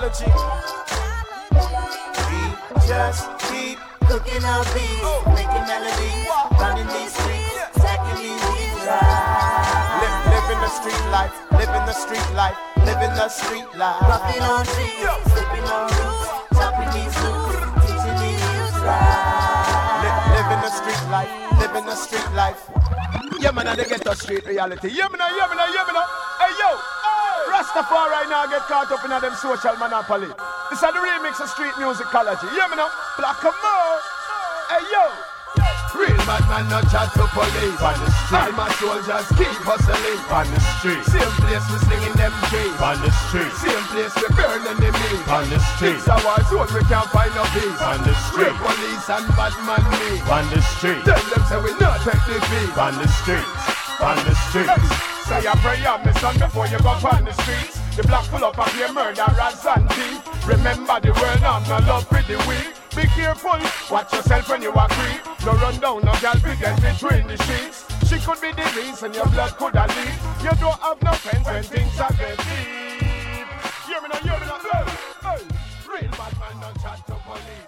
musicology. We just keep cooking our beats, making melodies, running these streets, stacking these beats right. Living the street life, living the street life, living the street life. Puffing on trees, sipping on roots, chopping these loops, teaching these youths right. Living the street life, living the street life. Yeah, man, they get the street reality. Yeah, man, yeah, man, yeah, man. Hey, yo, Rastafari right now get caught up in them social monopoly. This is the remix of street musicology. Yeah, man, Black and more. Hey, yo. Real bad man not chat to police. On the street. All my soldiers keep hustling. On the street. Same place we slinging them trees. On the street. Same place we burning the meat. On the street. It's our zone we can't find no peace. On the street. Real police and bad man me. On the street. Tell them say we not take the beat. On the street. On the street. Say a prayer, my son, before you go on the streets. The block full up of your murderers and thief. Remember the world I'm not love for the weak. Be careful, watch yourself when you are creep. No run down, no girl be get between the sheets. She could be the reason your blood could have leaked. You don't have no friends when things are get deep. Hear me now, hey, hey. Real bad man don't chat to police.